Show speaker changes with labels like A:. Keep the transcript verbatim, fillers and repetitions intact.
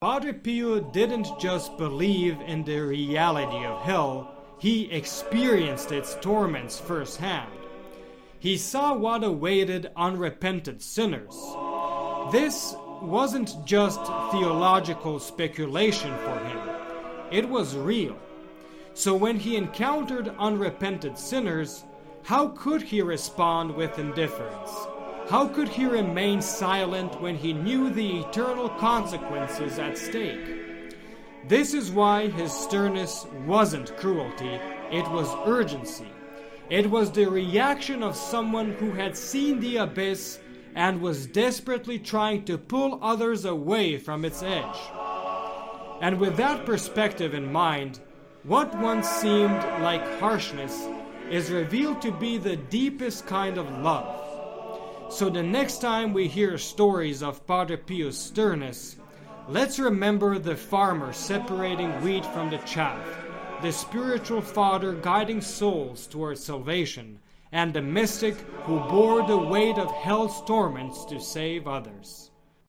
A: Padre Pio didn't just believe in the reality of hell, he experienced its torments firsthand. He saw what awaited unrepentant sinners. This wasn't just theological speculation for him, it was real. So when he encountered unrepentant sinners, how could he respond with indifference? How could he remain silent when he knew the eternal consequences at stake? This is why his sternness wasn't cruelty, it was urgency. It was the reaction of someone who had seen the abyss and was desperately trying to pull others away from its edge. And with that perspective in mind, what once seemed like harshness is revealed to be the deepest kind of love. So the next time we hear stories of Padre Pio's sternness, let's remember the farmer separating wheat from the chaff, the spiritual father guiding souls towards salvation, and the mystic who bore the weight of hell's torments to save others.